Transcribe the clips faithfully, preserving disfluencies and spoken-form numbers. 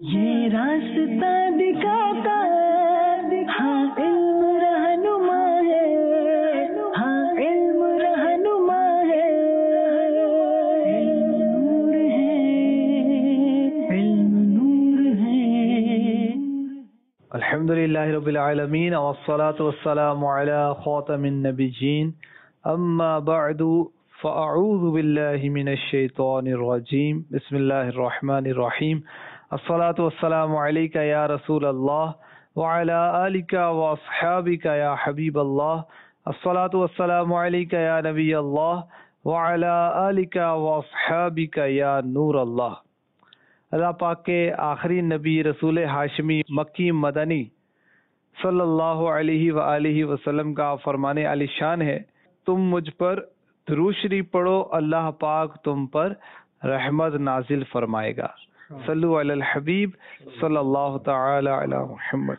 یہ راستہ دکھاتا ہے، ہاں علم رہنما ہے، ہاں علم رہنما ہے، علم نور ہے، علم نور ہے۔ الحمدللہ رب العالمین والصلاة والسلام علی خاتم النبیین، اما بعد فاعوذ باللہ من الشیطان الرجیم، بسم اللہ الرحمن الرحیم۔ الصلاة والسلام علیکہ یا رسول اللہ وعلی آلک واصحابک یا حبیب اللہ۔ الصلاة والسلام علیکہ یا نبی اللہ وعلی آلک واصحابک یا نور اللہ۔ اللہ پاک کے آخری نبی رسول ہاشمی مکی مدنی صلی اللہ علیہ وآلہ وسلم کا فرمان علی شان ہے، تم مجھ پر درود شریف پڑھو، اللہ پاک تم پر رحمت نازل فرمائے گا۔ صلو علی الحبیب صلی اللہ تعالی علی محمد۔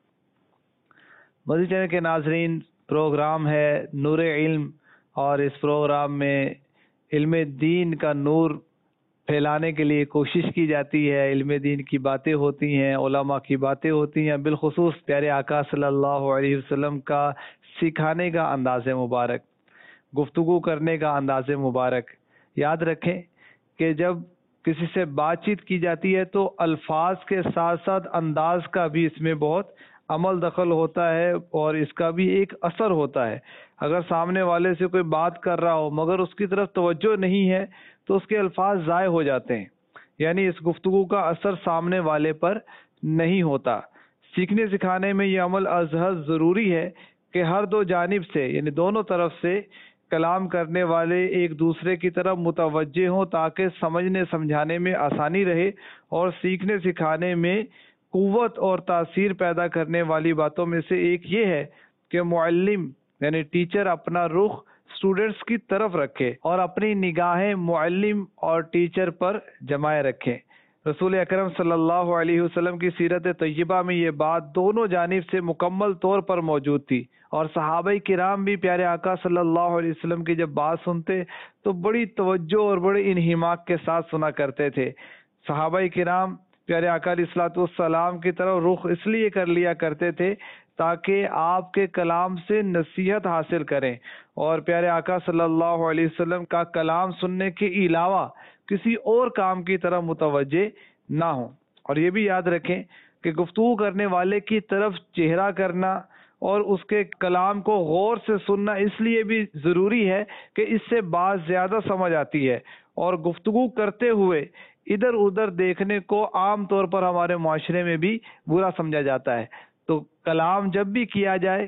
مدنی چینل کے ناظرین، پروگرام ہے نور علم، اور اس پروگرام میں علم دین کا نور پھیلانے کے لیے کوشش کی جاتی ہے۔ علم دین کی باتیں ہوتی ہیں، علماء کی باتیں ہوتی ہیں، بالخصوص پیارے آقا صلی اللہ علیہ وسلم کا سکھانے کا انداز مبارک، گفتگو کرنے کا انداز مبارک۔ یاد رکھیں کہ جب کسی سے بات چیت کی جاتی ہے تو الفاظ کے ساتھ ساتھ انداز کا بھی اس میں بہت عمل دخل ہوتا ہے، اور اس کا بھی ایک اثر ہوتا ہے۔ اگر سامنے والے سے کوئی بات کر رہا ہو مگر اس کی طرف توجہ نہیں ہے تو اس کے الفاظ ضائع ہو جاتے ہیں، یعنی اس گفتگو کا اثر سامنے والے پر نہیں ہوتا۔ سیکھنے سکھانے میں یہ عمل از حد ضروری ہے کہ ہر دو جانب سے، یعنی دونوں طرف سے کلام کرنے والے ایک دوسرے کی طرف متوجہ ہوں، تاکہ سمجھنے سمجھانے میں آسانی رہے، اور سیکھنے سکھانے میں قوت اور تاثیر پیدا کرنے والی باتوں میں سے ایک یہ ہے کہ معلم یعنی ٹیچر اپنا رخ اسٹوڈنٹس کی طرف رکھے اور اپنی نگاہیں معلم اور ٹیچر پر جمائے رکھیں۔ رسول اکرم صلی اللہ علیہ وسلم کی سیرت طیبہ میں یہ بات دونوں جانب سے مکمل طور پر موجود تھی، اور صحابہ کرام بھی پیارے آقا صلی اللہ علیہ وسلم کی جب بات سنتے تو بڑی توجہ اور بڑے انہماک کے ساتھ سنا کرتے تھے۔ صحابہ کرام پیارے آقا علیہ الصلوۃ والسلام کی طرف رخ اس لیے کر لیا کرتے تھے تاکہ آپ کے کلام سے نصیحت حاصل کریں، اور پیارے آقا صلی اللہ علیہ وسلم کا کلام سننے کے علاوہ کسی اور کام کی طرف متوجہ نہ ہوں۔ اور یہ بھی یاد رکھیں کہ گفتگو کرنے والے کی طرف چہرہ کرنا اور اس کے کلام کو غور سے سننا اس لیے بھی ضروری ہے کہ اس سے بات زیادہ سمجھ آتی ہے، اور گفتگو کرتے ہوئے ادھر ادھر دیکھنے کو عام طور پر ہمارے معاشرے میں بھی برا سمجھا جاتا ہے۔ تو کلام جب بھی کیا جائے،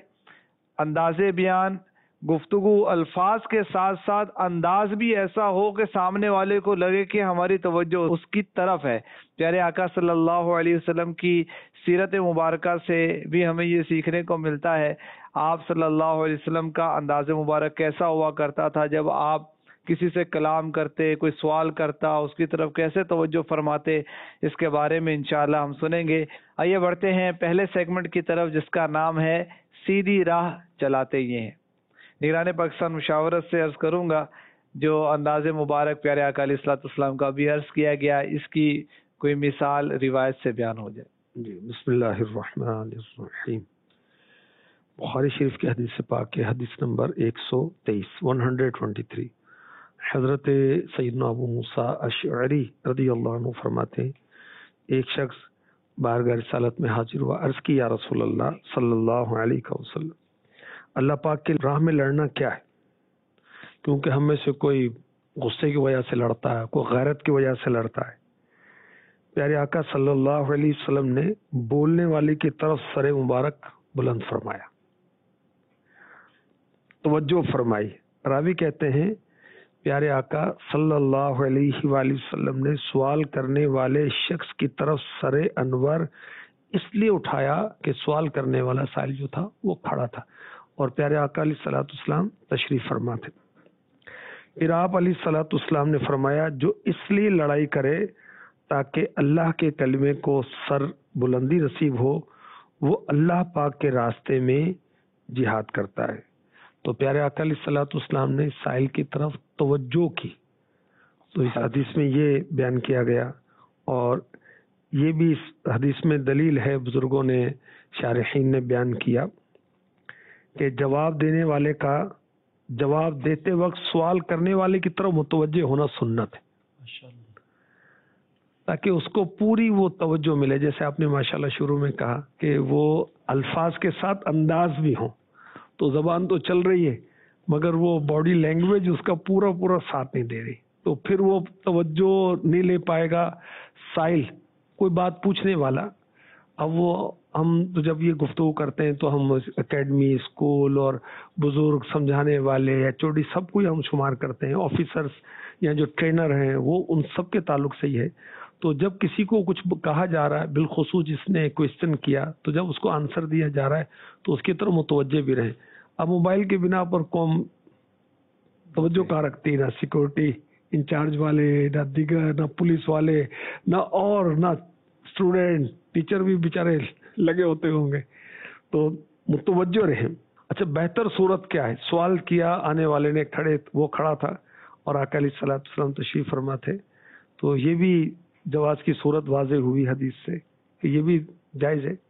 انداز بیان، گفتگو، الفاظ کے ساتھ ساتھ انداز بھی ایسا ہو کہ سامنے والے کو لگے کہ ہماری توجہ اس کی طرف ہے۔ پیارے آقا صلی اللہ علیہ وسلم کی سیرت مبارکہ سے بھی ہمیں یہ سیکھنے کو ملتا ہے۔ آپ صلی اللہ علیہ وسلم کا انداز مبارک کیسا ہوا کرتا تھا، جب آپ کسی سے کلام کرتے، کوئی سوال کرتا، اس کی طرف کیسے توجہ فرماتے، اس کے بارے میں انشاءاللہ ہم سنیں گے۔ آئیے بڑھتے ہیں پہلے سیگمنٹ کی طرف، جس کا نام ہے سیدھی راہ چلاتے یہ ہیں۔ نگران پاکستان مشاورت سے عرض کروں گا، جو انداز مبارک پیارے آقا علیہ الصلوۃ والسلام کا بھی عرض کیا گیا، اس کی کوئی مثال روایت سے بیان ہو جائے۔ جی، بسم اللہ الرحمن الرحیم۔ بخاری شریف کی حدیث پاک کے حدیث نمبر ایک سو تیئیس ون ہنڈریڈ ٹوینٹی تھری، حضرت سیدنا ابو موسیٰ اشعری رضی اللہ عنہ فرماتے ہیں، ایک شخص بارگاہ رسالت میں حاضر ہوا، عرض کی یا رسول اللہ صلی اللہ علیہ وسلم، اللہ پاک کی راہ میں لڑنا کیا ہے؟ کیونکہ ہم میں سے کوئی غصے کی وجہ سے لڑتا ہے، کوئی غیرت کی وجہ سے لڑتا ہے۔ پیارے آقا صلی اللہ علیہ وسلم نے بولنے والے کی طرف سر مبارک بلند فرمایا، توجہ فرمائی۔ راوی کہتے ہیں پیارے آقا صلی اللہ علیہ وآلہ وسلم نے سوال کرنے والے شخص کی طرف سر انور اس لیے اٹھایا کہ سوال کرنے والا سائل جو تھا وہ کھڑا تھا، اور پیارے آقا علیہ الصلوۃ والسلام تشریف فرما تھے۔ پھر آپ علیہ الصلوۃ والسلام نے فرمایا، جو اس لیے لڑائی کرے تاکہ اللہ کے کلمے کو سر بلندی نصیب ہو، وہ اللہ پاک کے راستے میں جہاد کرتا ہے۔ تو پیارے آقا علیہ الصلوۃ والسلام نے سائل کی طرف توجہ کی، تو اس حدیث میں یہ بیان کیا گیا۔ اور یہ بھی اس حدیث میں دلیل ہے، بزرگوں نے شارحین نے بیان کیا کہ جواب دینے والے کا جواب دیتے وقت سوال کرنے والے کی طرف متوجہ ہونا سنت ہے، تاکہ اس کو پوری وہ توجہ ملے. جیسے آپ نے ماشاءاللہ شروع میں کہا کہ وہ الفاظ کے ساتھ انداز بھی ہوں، تو زبان تو چل رہی ہے مگر وہ باڈی لینگویج اس کا پورا پورا ساتھ نہیں دے رہی، تو پھر وہ توجہ نہیں لے پائے گا سائل کوئی بات پوچھنے والا. اب وہ ہم تو جب یہ گفتگو کرتے ہیں تو ہم اکیڈمی، اسکول اور بزرگ سمجھانے والے یا چوٹی سب کو ہم شمار کرتے ہیں، آفیسرز یا جو ٹرینر ہیں وہ ان سب کے تعلق سے ہی ہے. تو جب کسی کو کچھ کہا جا رہا ہے، بالخصوص جس نے کوشچن کیا، تو جب اس کو آنسر دیا جا رہا ہے تو اس کی طرف متوجہ بھی رہیں. اب موبائل کے بنا پر قوم توجہ کہاں رکھتی، نہ سیکورٹی انچارج والے، نہ دیگر، نہ پولیس والے، نہ اور نہ اسٹوڈینٹ، ٹیچر بھی بیچارے لگے ہوتے ہوں گے. تو متوجہ رہیں. اچھا، بہتر صورت کیا ہے؟ سوال کیا آنے والے نے، کھڑے وہ کھڑا تھا اور آقا علیہ الصلوۃ والسلام تشریف فرما تھے، تو یہ بھی جواز کی صورت واضح ہوئی حدیث سے کہ یہ بھی جائز ہے.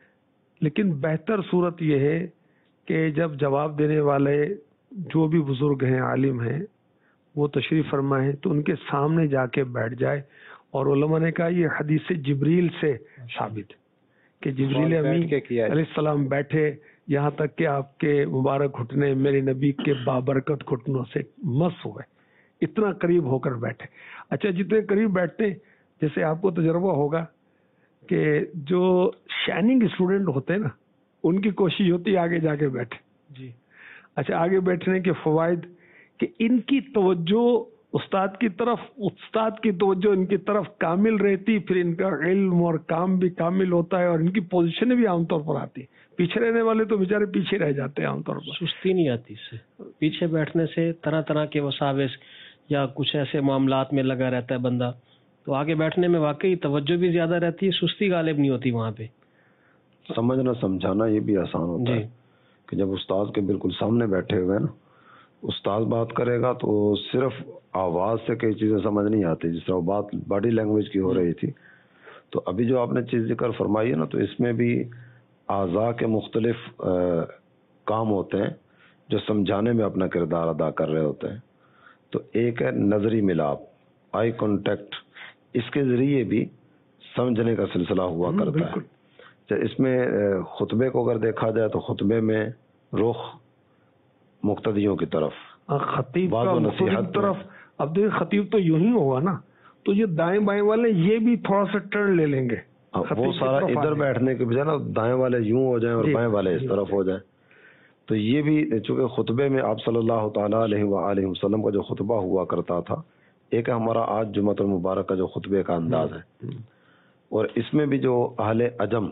لیکن بہتر صورت یہ ہے کہ جب جواب دینے والے جو بھی بزرگ ہیں، عالم ہیں، وہ تشریف فرمائیں تو ان کے سامنے جا کے بیٹھ جائے. اور علماء نے کہا یہ حدیث جبریل سے ثابت ہے کہ جبریل امین علیہ السلام بیٹھے، یہاں تک کہ آپ کے مبارک گھٹنے میرے نبی کے بابرکت گھٹنوں سے مس ہوئے، اتنا قریب ہو کر بیٹھے. اچھا، جتنے قریب بیٹھتے، جیسے آپ کو تجربہ ہوگا کہ جو شائننگ اسٹوڈنٹ ہوتے ہیں نا، ان کی کوشش ہوتی ہے آگے جا کے بیٹھے. جی اچھا، آگے بیٹھنے کے فوائد کہ ان کی توجہ استاد کی طرف، استاد کی توجہ ان کی طرف کامل رہتی، پھر ان کا علم اور کام بھی کامل ہوتا ہے اور ان کی پوزیشن بھی عام طور پر آتی. پیچھے رہنے والے تو بیچارے پیچھے رہ جاتے ہیں عام طور پر. سستی نہیں آتی اس سے. پیچھے بیٹھنے سے طرح طرح کے وساوس یا کچھ ایسے معاملات میں لگا رہتا ہے بندہ، تو آگے بیٹھنے میں واقعی توجہ بھی زیادہ رہتی ہے، سستی غالب نہیں ہوتی وہاں پہ. سمجھنا سمجھانا یہ بھی آسان ہوتا ہے کہ جب استاد کے بالکل سامنے بیٹھے ہوئے ہیں نا، استاد بات کرے گا تو صرف آواز سے کئی چیزیں سمجھ نہیں آتی، جس طرح بات باڈی لینگویج کی ہو رہی تھی. تو ابھی جو آپ نے چیز ذکر فرمائی ہے نا، تو اس میں بھی اعضاء کے مختلف کام ہوتے ہیں جو سمجھانے میں اپنا کردار ادا کر رہے ہوتے ہیں. تو ایک ہے نظری ملاپ، آئی کانٹیکٹ، اس کے ذریعے بھی سمجھنے کا سلسلہ ہوا کرتا ہے. اس میں خطبے کو اگر دیکھا جائے تو خطبے میں رخ مقتدیوں کی طرف، خطیب کا مختلف طرف. اب دیکھ خطیب تو یوں ہی ہوگا نا، تو یہ دائیں بائیں والے یہ بھی تھوڑا سا ٹرن لے لیں گے، وہ سارا ادھر بیٹھنے کے بجائے نا دائیں والے یوں ہو جائیں اور بائیں والے اس طرف ہو جائیں. تو یہ بھی چونکہ خطبے میں آپ صلی اللہ تعالیٰ علیہ وآلہ وسلم کا جو خطبہ ہوا کرتا تھا، ایک ہمارا آج جمعۃ المبارک کا جو خطبے کا انداز ہے، اور اس میں بھی جو اہل عجم،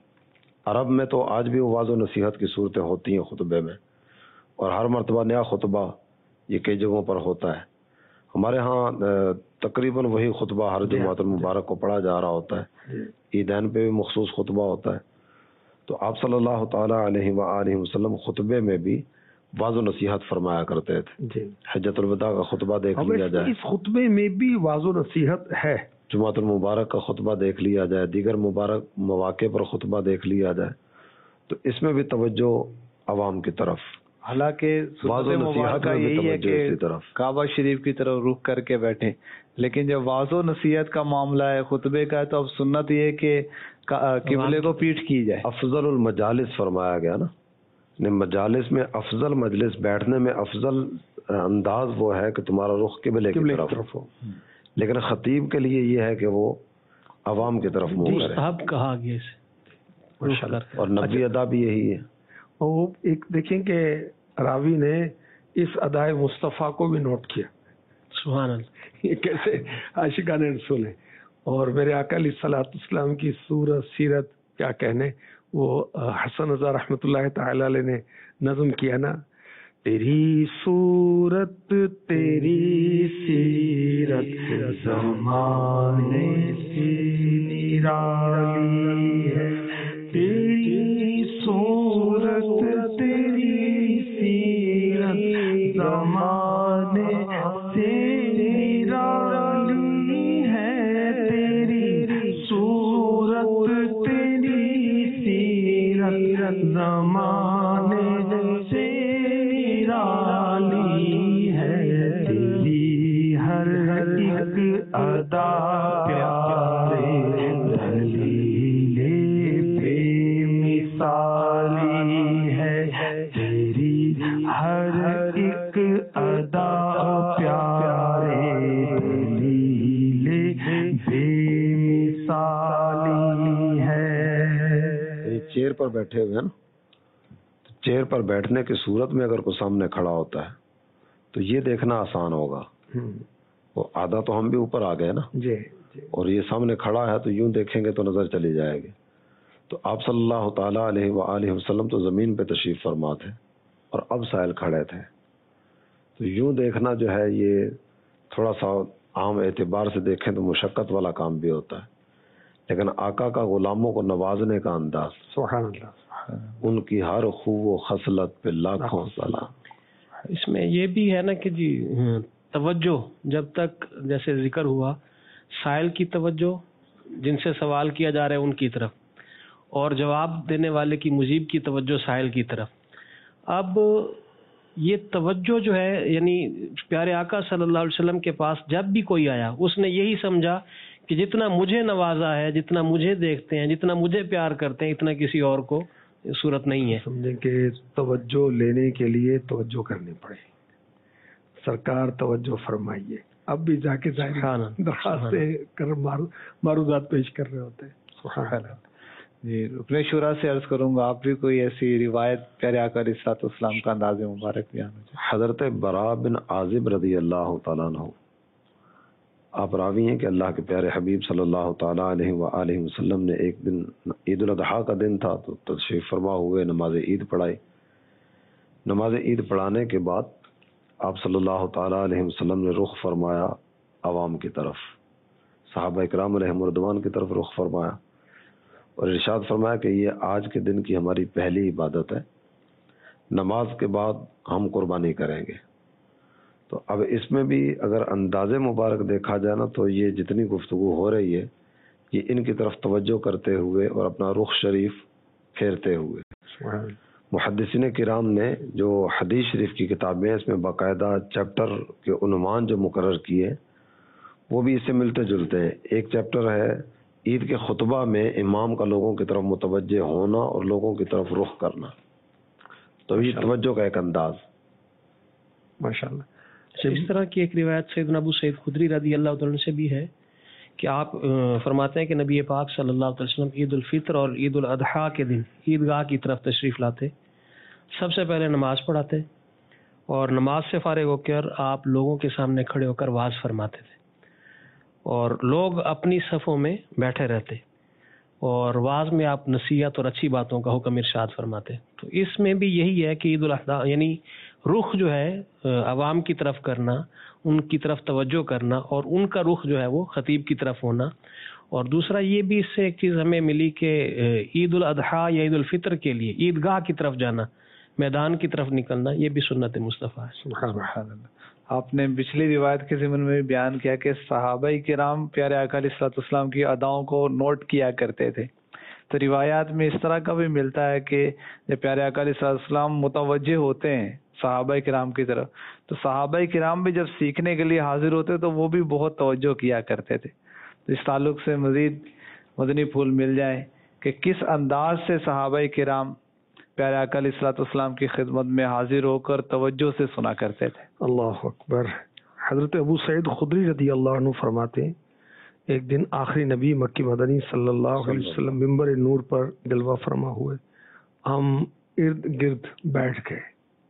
عرب میں تو آج بھی واضح و نصیحت کی صورتیں ہوتی ہیں خطبے میں، اور ہر مرتبہ نیا خطبہ یہ کئی جگہوں پر ہوتا ہے. ہمارے ہاں تقریباً وہی خطبہ ہر جمعۃ المبارک کو پڑھا جا رہا ہوتا ہے، عیدین پہ بھی مخصوص خطبہ ہوتا ہے. تو آپ صلی اللہ تعالیٰ علیہ وآلہ وسلم خطبے میں بھی واضح و نصیحت فرمایا کرتے تھے. حجۃ الوداع کا خطبہ دیکھ لیا جائے، اس خطبے میں بھی واضح و نصیحت ہے. جمعۃ المبارک کا خطبہ دیکھ لیا جائے، دیگر مبارک مواقع پر خطبہ دیکھ لیا جائے، تو اس میں بھی توجہ عوام کی طرف. حالانکہ سنت مبارکہ یہی ہے کہ کعبہ شریف کی طرف رخ کر کے بیٹھیں، لیکن جب واضح و نصیحت کا معاملہ ہے، خطبے کا ہے، تو اب سنت یہ ہے کہ قبلے کو پیٹھ کی جائے. افضل المجالس فرمایا گیا نا، مجالس میں افضل مجلس، بیٹھنے میں افضل انداز وہ ہے کہ تمہارا رخ قبلے کی طرف ہو. لیکن خطیب کے لیے یہ ہے کہ وہ عوام کی طرف منہ کرے. مستحب کہا گیا اسے، اور نبی ادا بھی یہی ہے. اور ایک دیکھیں کہ راوی نے اس ادائے مصطفیٰ کو بھی نوٹ کیا. سبحان اللہ، یہ کیسے عاشقان رسول ہے. اور میرے آقا علیہ الصلوۃ والسلام کی صورت سیرت کیا کہنے، وہ حسن رضا رحمۃ اللہ تعالی علیہ نے نظم کیا نا، تیری صورت تیری سیرت زمانے سے نرالی ہے، تیری صورت تیری سیرت زمانے سے نرالی ہے، تیری صورت زمانے سے نرالی ہے، تیری ہر ایک ادا پیارے دلیل بے مثالی ہے، تیری ہر ایک ادا پیارے دلیل بے مثالی ہے۔ چیئر پر بیٹھے ہوئے ہیں نا، چیئر پر بیٹھنے کی صورت میں اگر کوئی سامنے کھڑا ہوتا ہے تو یہ دیکھنا آسان ہوگا، وہ آدھا تو ہم بھی اوپر آ گئے نا جی، اور یہ سامنے کھڑا ہے تو یوں دیکھیں گے تو نظر چلی جائے گی۔ تو آپ صلی اللہ تعالیٰ علیہ وآلہ وسلم تو زمین پہ تشریف فرما تھے اور اب سائل کھڑے تھے، تو یوں دیکھنا جو ہے یہ تھوڑا سا عام اعتبار سے دیکھیں تو مشقت والا کام بھی ہوتا ہے، لیکن آقا کا غلاموں کو نوازنے کا انداز، سبحان اللہ، ان کی ہر خوب و خصلت پہ لاکھوں سلام۔ اس میں یہ بھی ہے نا کہ جی توجہ جب تک جیسے ذکر ہوا سائل کی توجہ، جن سے سوال کیا جا رہا ہے ان کی طرف، اور جواب دینے والے کی مجیب کی توجہ سائل کی طرف۔ اب یہ توجہ جو ہے یعنی پیارے آقا صلی اللہ علیہ وسلم کے پاس جب بھی کوئی آیا اس نے یہی سمجھا کہ جتنا مجھے نوازا ہے، جتنا مجھے دیکھتے ہیں، جتنا مجھے پیار کرتے ہیں، اتنا کسی اور کو صورت نہیں ہے۔ سمجھیں کہ توجہ لینے کے لیے توجہ کرنی پڑے، سرکار توجہ فرمائیے، اب بھی جا کے درخواستیں کر معروضات پیش کر رہے ہوتے ہیں۔ سبحان اللہ۔ جی رکن شورا سے عرض کروں گا آپ بھی کوئی ایسی روایت پیارے آقا علیہ الصلوۃ والسلام کا انداز مبارک بیان ہو جائے۔ حضرت برا بن عازب رضی اللہ تعالیٰ عنہ آپ راوی ہیں کہ اللہ کے پیارے حبیب صلی اللہ تعالیٰ علیہ وآلہ وسلم نے ایک دن عید الاضحیٰ کا دن تھا تو تشریف فرما ہوئے نماز عید پڑھائی۔ نماز عید پڑھانے کے بعد آپ صلی اللہ تعالیٰ علیہ وسلم نے رخ فرمایا عوام کی طرف، صحابہ اکرام علیہم رضوان کی طرف رخ فرمایا اور ارشاد فرمایا کہ یہ آج کے دن کی ہماری پہلی عبادت ہے، نماز کے بعد ہم قربانی کریں گے۔ تو اب اس میں بھی اگر انداز مبارک دیکھا جائے نا تو یہ جتنی گفتگو ہو رہی ہے یہ ان کی طرف توجہ کرتے ہوئے اور اپنا رخ شریف پھیرتے ہوئے۔ محدثین کرام نے جو حدیث شریف کی کتابیں اس میں باقاعدہ چیپٹر کے عنوان جو مقرر کیے وہ بھی اس سے ملتے جلتے ہیں۔ ایک چیپٹر ہے عید کے خطبہ میں امام کا لوگوں کی طرف متوجہ ہونا اور لوگوں کی طرف رخ کرنا، تو یہ توجہ کا ایک انداز ماشاءاللہ۔ اس طرح کی ایک روایت سیدنا ابو سعید خدری رضی اللہ تعالیٰ عنہ سے بھی ہے کہ آپ فرماتے ہیں کہ نبی پاک صلی اللہ علیہ وسلم عید الفطر اور عید الاضحیٰ کے دن عیدگاہ کی طرف تشریف لاتے، سب سے پہلے نماز پڑھاتے اور نماز سے فارغ ہو کر آپ لوگوں کے سامنے کھڑے ہو کر واعظ فرماتے تھے اور لوگ اپنی صفوں میں بیٹھے رہتے اور واعظ میں آپ نصیحت اور اچھی باتوں کا حکم ارشاد فرماتے۔ تو اس میں بھی یہی ہے کہ عید الاضحیٰ یعنی رخ جو ہے عوام کی طرف کرنا، ان کی طرف توجہ کرنا اور ان کا رخ جو ہے وہ خطیب کی طرف ہونا۔ اور دوسرا یہ بھی اس سے ایک چیز ہمیں ملی کہ عید الاضحیٰ یا عید الفطر کے لیے عیدگاہ کی طرف جانا، میدان کی طرف نکلنا، یہ بھی سنت مصطفیٰ ہے۔ سبحان اللہ۔ آپ نے پچھلی روایت کے ضمن میں بیان کیا کہ صحابہ کرام پیارے آقا علیہ الصلوۃ والسلام کی اداؤں کو نوٹ کیا کرتے تھے، تو روایات میں اس طرح کا بھی ملتا ہے کہ جب پیارے آقا علیہ الصلوۃ والسلام متوجہ ہوتے ہیں صحابہ کرام کی طرف تو صحابہ کرام بھی جب سیکھنے کے لیے حاضر ہوتے تو وہ بھی بہت توجہ کیا کرتے تھے۔ تو اس تعلق سے مزید مدنی پھول مل جائیں کہ کس انداز سے صحابہ کرام پیارے آقا علیہ الصلوۃ والسلام کی خدمت میں حاضر ہو کر توجہ سے سنا کرتے تھے۔ اللہ اکبر۔ حضرت ابو سعید خدری رضی اللہ عنہ فرماتے ہیں ایک دن آخری نبی مکی مدنی صلی اللہ علیہ وسلم ممبر نور پر جلوہ فرما ہوئے، ہم ارد گرد بیٹھ گئے۔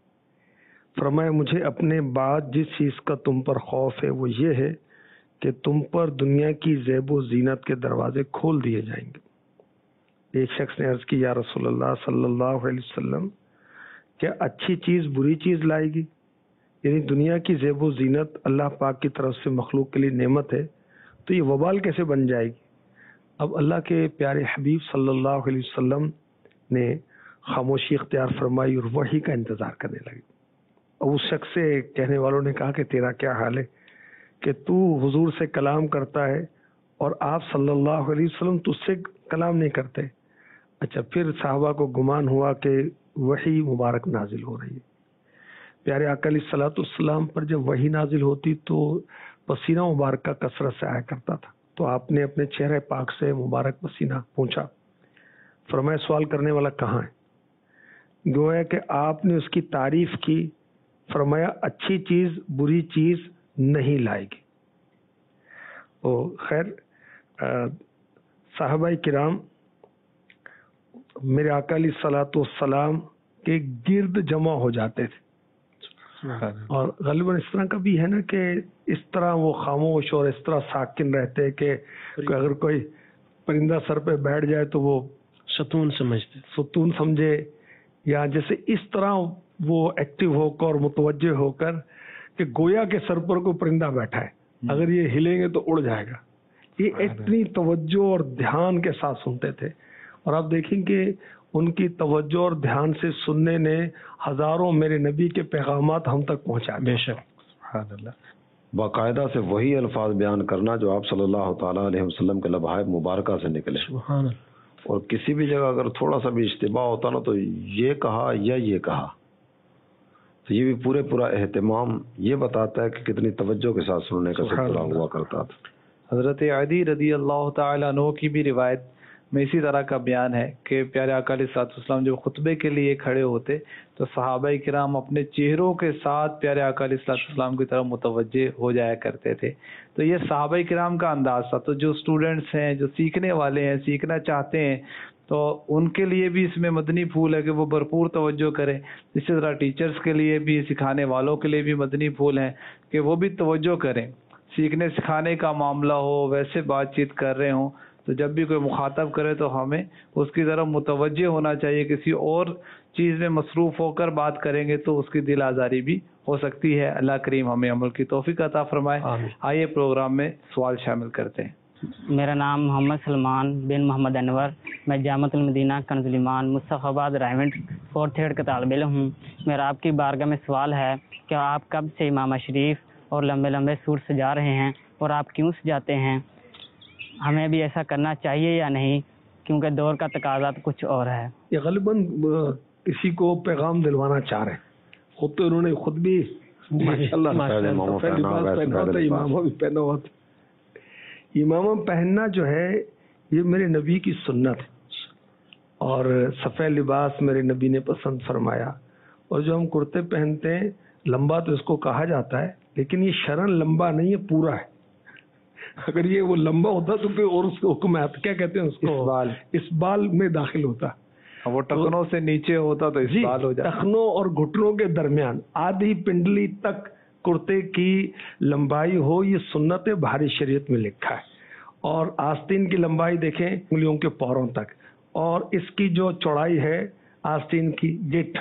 فرمایا مجھے اپنے بعد جس چیز کا تم پر خوف ہے وہ یہ ہے کہ تم پر دنیا کی زیب و زینت کے دروازے کھول دیے جائیں گے۔ ایک شخص نے عرض کی یا رسول اللہ صلی اللہ علیہ وسلم کیا اچھی چیز بری چیز لائے گی؟ یعنی دنیا کی زیب و زینت اللہ پاک کی طرف سے مخلوق کے لیے نعمت ہے تو یہ وبال کیسے بن جائے گی؟ اب اللہ کے پیارے حبیب صلی اللہ علیہ وسلم نے خاموشی اختیار فرمائی اور وحی کا انتظار کرنے لگے۔ اور اس شخص سے کہنے والوں نے کہا کہ تیرا کیا حال ہے کہ تو حضور سے کلام کرتا ہے اور آپ صلی اللہ علیہ وسلم تجھ سے کلام نہیں کرتے۔ اچھا پھر صحابہ کو گمان ہوا کہ وحی مبارک نازل ہو رہی ہے. پیارے آقا علیہ الصلوۃ والسلام پر جب وحی نازل ہوتی تو پسینہ مبارک کا کثرت سے آیا کرتا تھا. تو آپ نے اپنے چہرے پاک سے مبارک پسینہ پونچھا. فرمایا سوال کرنے والا کہاں ہے؟ گویا کہ آپ نے اس کی تعریف کی. فرمایا اچھی چیز بری چیز نہیں لائے گی. او خیر صحابہ کرام میرے آقا علیہ الصلوۃ والسلام کے گرد جمع ہو جاتے تھے. اور غالباً اس طرح کا بھی ہے نا کہ اس طرح وہ خاموش اور اس طرح ساکن رہتے کہ اگر کوئی پرندہ سر پہ بیٹھ جائے تو وہ ستون سمجھتے ستون سمجھے, یا جیسے اس طرح وہ ایکٹیو ہو کر اور متوجہ ہو کر کہ گویا کے سر پر کوئی پرندہ بیٹھا ہے, اگر یہ ہلیں گے تو اڑ جائے گا. یہ اتنی توجہ اور دھیان کے ساتھ سنتے تھے. اور آپ دیکھیں کہ ان کی توجہ اور دھیان سے سننے نے ہزاروں میرے نبی کے پیغامات ہم تک پہنچا. بے شک سبحان اللہ. باقاعدہ سے وہی الفاظ بیان کرنا جو آپ صلی اللہ تعالیٰ علیہ وسلم کے لبائے مبارکہ سے نکلے. سبحان اللہ. اور کسی بھی جگہ اگر تھوڑا سا بھی اشتباہ ہوتا نا تو یہ کہا یا یہ کہا, تو یہ بھی پورے پورا اہتمام یہ بتاتا ہے کہ کتنی توجہ کے ساتھ سننے کا سلسلہ ہوا کرتا تھا. حضرت عدی رضی اللہ تعالیٰ عنہ کی بھی روایت میں اسی طرح کا بیان ہے کہ پیارے آقا علیہ الصلوۃ والسلام جب خطبے کے لیے کھڑے ہوتے تو صحابہ کرام اپنے چہروں کے ساتھ پیارے آقا علیہ الصلوۃ والسلام کی طرف متوجہ ہو جایا کرتے تھے. تو یہ صحابہ کرام کا انداز تھا. تو جو اسٹوڈنٹس ہیں, جو سیکھنے والے ہیں, سیکھنا چاہتے ہیں, تو ان کے لیے بھی اس میں مدنی پھول ہے کہ وہ بھرپور توجہ کریں. اسی طرح ٹیچرز کے لیے بھی, سکھانے والوں کے لیے بھی مدنی پھول ہیں کہ وہ بھی توجہ کریں. سیکھنے سکھانے کا معاملہ ہو, ویسے بات چیت کر رہے ہوں, تو جب بھی کوئی مخاطب کرے تو ہمیں اس کی طرف متوجہ ہونا چاہیے. کسی اور چیز میں مصروف ہو کر بات کریں گے تو اس کی دل آزاری بھی ہو سکتی ہے. اللہ کریم ہمیں عمل کی توفیق عطا فرمائے. آئیے پروگرام میں سوال شامل کرتے ہیں. میرا نام محمد سلمان بن محمد انور, میں جامعۃ المدینہ کنز الایمان مصطفی آباد رائمنڈ فورتھ ایئر کا طالب علم ہوں. میرا آپ کی بارگاہ میں سوال ہے کہ آپ کب سے امام شریف اور لمبے لمبے سور سجا رہے ہیں, اور آپ کیوں سجاتے ہیں؟ ہمیں بھی ایسا کرنا چاہیے یا نہیں, کیونکہ دور کا تقاضا تو کچھ اور ہے. یہ غالباً کسی کو پیغام دلوانا چاہ رہے ہیں. خود تو انہوں نے خود بھی ماشاءاللہ امامہ بھی پہنا ہوا تھا. امامہ پہننا جو ہے یہ میرے نبی کی سنت ہے, اور سفید لباس میرے نبی نے پسند فرمایا. اور جو ہم کرتے پہنتے ہیں لمبا تو اس کو کہا جاتا ہے, لیکن یہ شرن لمبا نہیں ہے, پورا ہے. اگر یہ وہ لمبا ہوتا تو کوئی اور اس کو حکم ہے, کیا کہتے ہیں اس کو, اسبال. اسبال میں داخل ہوتا. وہ ٹخنوں سے نیچے ہوتا تو اسبال ہو جاتا. ٹخنوں اور گھٹنوں کے درمیان آدھی پنڈلی تک کرتے کی لمبائی ہو, یہ سنت بھاری شریعت میں لکھا ہے. اور آستین کی لمبائی دیکھیں انگلیوں کے پوروں تک, اور اس کی جو چوڑائی ہے آستین کی گٹ,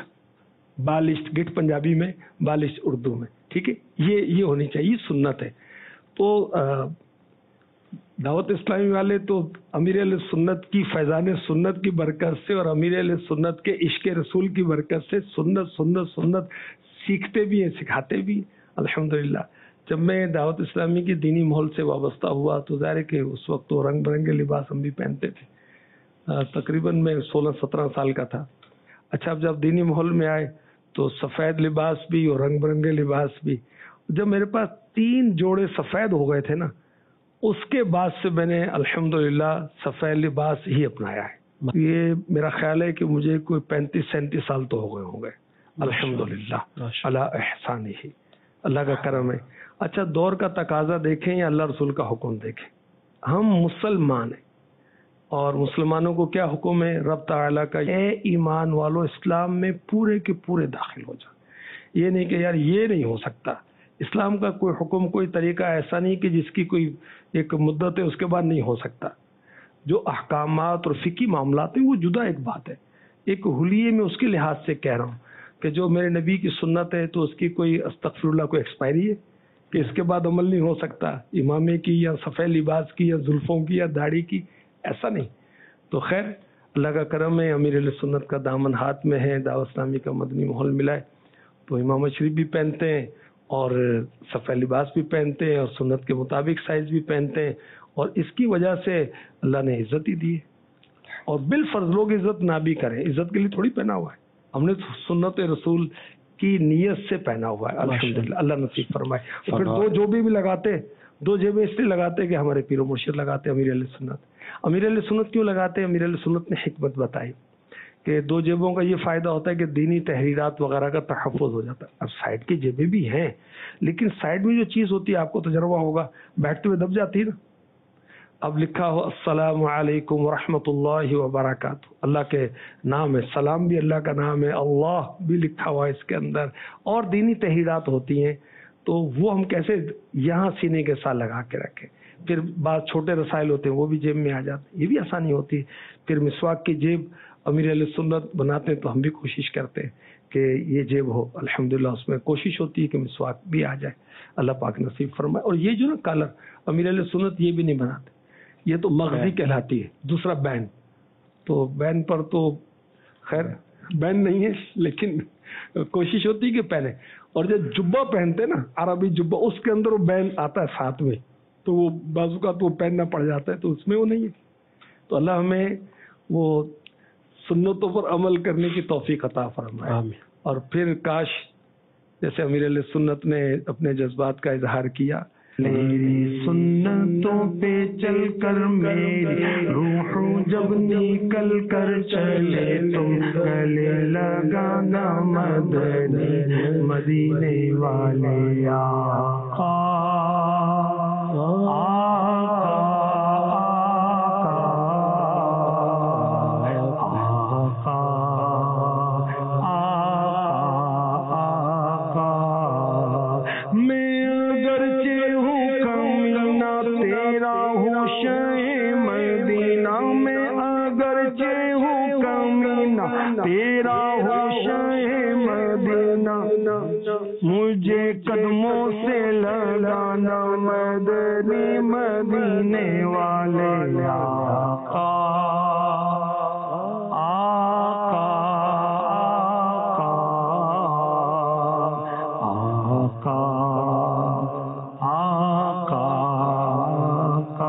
بالشت گٹ پنجابی میں, بالشت اردو میں, ٹھیک ہے, یہ یہ ہونی چاہیے, یہ سنت ہے. تو دعوت اسلامی والے تو امیر علیہ سنت کی فیضان سنت کی برکت سے اور امیر علیہ سنت کے عشق رسول کی برکت سے سنت سنت سنت سیکھتے بھی ہیں, سکھاتے بھی. الحمدللہ جب میں دعوت اسلامی کی دینی ماحول سے وابستہ ہوا تو ظاہر ہے کہ اس وقت تو رنگ برنگے لباس ہم بھی پہنتے تھے. تقریباً میں سولہ سترہ سال کا تھا. اچھا اب جب دینی ماحول میں آئے تو سفید لباس بھی اور رنگ برنگے لباس بھی. جب میرے پاس تین جوڑے سفید ہو گئے تھے نا, اس کے بعد سے میں نے الحمدللہ سفید لباس ہی اپنایا ہے. یہ میرا خیال ہے کہ مجھے کوئی پینتیس سینتیس سال تو ہو گئے ہوں گے الحمدللہ اللہ احسان ہی, اللہ کا کرم ہے. اچھا دور کا تقاضا دیکھیں یا اللہ رسول کا حکم دیکھیں, ہم مسلمان ہیں اور مسلمانوں کو کیا حکم ہے, رب تعالیٰ کا اے ایمان والو اسلام میں پورے کے پورے داخل ہو جائیں. یہ نہیں کہ یار یہ نہیں ہو سکتا. اسلام کا کوئی حکم کوئی طریقہ ایسا نہیں کہ جس کی کوئی ایک مدت ہے اس کے بعد نہیں ہو سکتا. جو احکامات اور فقہی معاملات ہیں وہ جدا ایک بات ہے. ایک حلیے میں اس کے لحاظ سے کہہ رہا ہوں کہ جو میرے نبی کی سنت ہے تو اس کی کوئی استغفر اللہ کوئی ایکسپائری ہے کہ اس کے بعد عمل نہیں ہو سکتا, امامے کی یا سفید لباس کی یا زلفوں کی یا داڑھی کی, ایسا نہیں. تو خیر اللہ کا کرم ہے, امیر علیہ سنت کا دامن ہاتھ میں ہے, دعوت اسلامی کا مدنی ماحول ملا ہے تو امام شریف بھی پہنتے ہیں اور سفید لباس بھی پہنتے ہیں اور سنت کے مطابق سائز بھی پہنتے ہیں, اور اس کی وجہ سے اللہ نے عزت ہی دی ہے. اور بالفرض لوگ عزت نہ بھی کریں, عزت کے لیے تھوڑی پہنا ہوا ہے, ہم نے سنت رسول کی نیت سے پہنا ہوا ہے. الحمدللہ, اللہ نصیب فرمائے. پھر دو جو بھی لگاتے, دو جیبیں اس لیے لگاتے کہ ہمارے پیر و مرشد لگاتے, امیر علیہ سنت. امیر علیہ سنت کیوں لگاتے؟ امیر علیہ سنت نے حکمت بتائی کہ دو جیبوں کا یہ فائدہ ہوتا ہے کہ دینی تحریرات وغیرہ کا تحفظ ہو جاتا ہے. اب سائڈ کی جیبیں بھی ہیں, لیکن سائڈ میں جو چیز ہوتی ہے, آپ کو تجربہ ہوگا, بیٹھتے ہوئے دب جاتی ہے نا. اب لکھا ہو السلام علیکم ورحمۃ اللہ وبرکاتہ, اللہ کے نام ہے, سلام بھی اللہ کا نام ہے, اللہ بھی لکھا ہوا ہے اس کے اندر, اور دینی تحریرات ہوتی ہیں, تو وہ ہم کیسے یہاں سینے کے ساتھ لگا کے رکھیں. پھر بعض چھوٹے رسائل ہوتے ہیں وہ بھی جیب میں آ جاتے ہیں, یہ بھی آسانی ہوتی ہے. پھر مسواک کی جیب امیر علیہ سنت بناتے ہیں تو ہم بھی کوشش کرتے ہیں کہ یہ جیب ہو. الحمدللہ اس میں کوشش ہوتی ہے کہ مسواک بھی آ جائے, اللہ پاک نصیب فرمائے. اور یہ جو نا کالر امیر علیہ سنت یہ بھی نہیں بناتے, یہ تو مغزی کہلاتی ہے. دوسرا بین, تو بین پر تو خیر بین نہیں ہے, لیکن کوشش ہوتی ہے کہ پہنے. اور جب جبہ پہنتے نا عربی جبہ, اس کے اندر وہ بین آتا ہے ساتھ میں, تو وہ بازو کا تو پہننا پڑ جاتا ہے, تو اس میں وہ نہیں ہے. تو اللہ ہمیں وہ سنتوں پر عمل کرنے کی توفیق عطا فرمائے. آمین. اور پھر کاش جیسے امیر علیہ سنت نے اپنے جذبات کا اظہار کیا, میری سنتوں پہ چل کر میری روح جب نکل کر چلے تم گلے لگانا مدنی مدینے والے آقا مجھے قدموں سے لگانا مدنی مدینے والے آقا آقا آقا آقا آقا.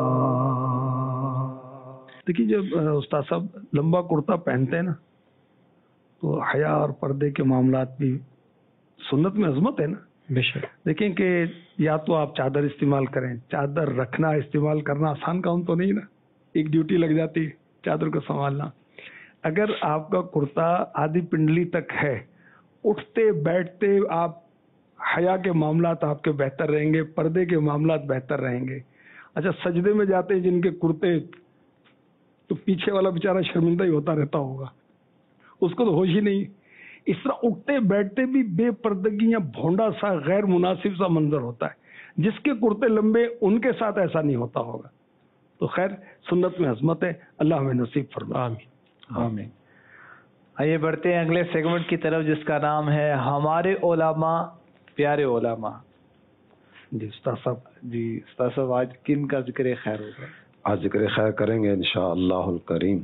دیکھیے جب استاد صاحب لمبا کرتا پہنتے ہیں نا, تو حیا اور پردے کے معاملات بھی سنت میں عظمت ہے نا. بے شک. دیکھیں کہ یا تو آپ چادر استعمال کریں, چادر رکھنا استعمال کرنا آسان کام تو نہیں نا, ایک ڈیوٹی لگ جاتی ہے چادر کو سنبھالنا. اگر آپ کا کرتا آدھی پنڈلی تک ہے, اٹھتے بیٹھتے آپ حیا کے معاملات آپ کے بہتر رہیں گے, پردے کے معاملات بہتر رہیں گے. اچھا سجدے میں جاتے جن کے کرتے, تو پیچھے والا بیچارہ شرمندہ ہی ہوتا رہتا ہوگا, اس کو تو ہوش ہی نہیں. اس طرح اٹھتے بیٹھتے بھی بے پردگی یا بھونڈا سا غیر مناسب سا منظر ہوتا ہے. جس کے کرتے لمبے ان کے ساتھ ایسا نہیں ہوتا ہوگا. تو خیر سنت میں عظمت ہے, اللہ ہمیں نصیب فرمائے. آمین آمین. آئیے بڑھتے ہیں اگلے سیگمنٹ کی طرف جس کا نام ہے ہمارے علماء پیارے علماء. جی استاد صاحب. جی استاد صاحب آج کن کا ذکر خیر ہوگا؟ آج ذکر خیر کریں گے انشاءاللہ الکریم